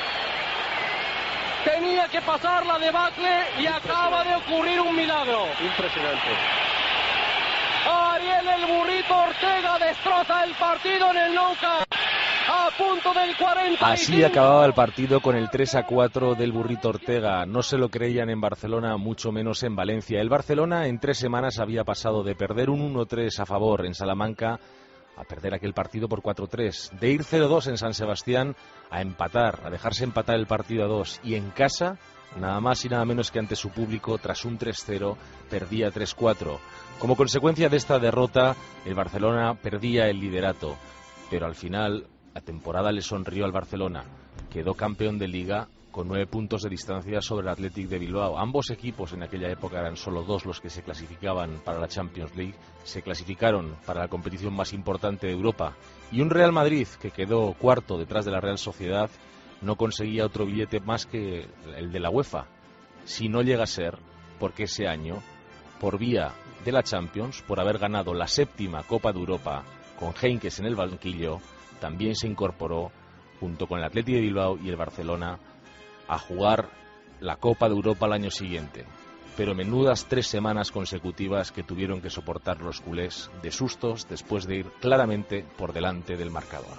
Tenía que pasar la debacle y acaba de ocurrir un milagro. Impresionante. Ariel el burrito Ortega destroza el partido en el Nou Camp. A punto del cuarenta y cinco. Así acababa el partido con el tres a cuatro del burrito Ortega. No se lo creían en Barcelona, mucho menos en Valencia. El Barcelona en tres semanas había pasado de perder un uno tres a favor en Salamanca a perder aquel partido por cuatro tres. De ir cero dos en San Sebastián a empatar, a dejarse empatar el partido a dos. Y en casa, nada más y nada menos que ante su público, tras un tres cero, perdía tres cuatro. Como consecuencia de esta derrota, el Barcelona perdía el liderato. Pero al final, la temporada le sonrió al Barcelona. Quedó campeón de Liga con nueve puntos de distancia sobre el Athletic de Bilbao. Ambos equipos en aquella época eran solo dos los que se clasificaban para la Champions League. Se clasificaron para la competición más importante de Europa. Y un Real Madrid, que quedó cuarto detrás de la Real Sociedad, no conseguía otro billete más que el de la UEFA. Si no llega a ser, porque ese año, por vía de la Champions, por haber ganado la séptima Copa de Europa con Heinkes en el banquillo, también se incorporó, junto con el Athletic de Bilbao y el Barcelona, a jugar la Copa de Europa al año siguiente. Pero menudas tres semanas consecutivas que tuvieron que soportar los culés de sustos después de ir claramente por delante del marcador.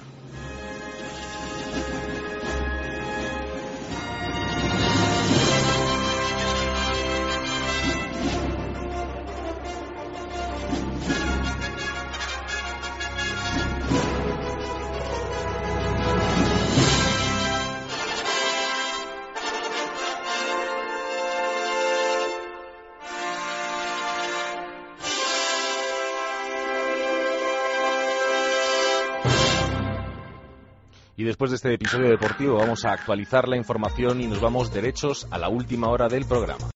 Y después de este episodio deportivo vamos a actualizar la información y nos vamos derechos a la última hora del programa.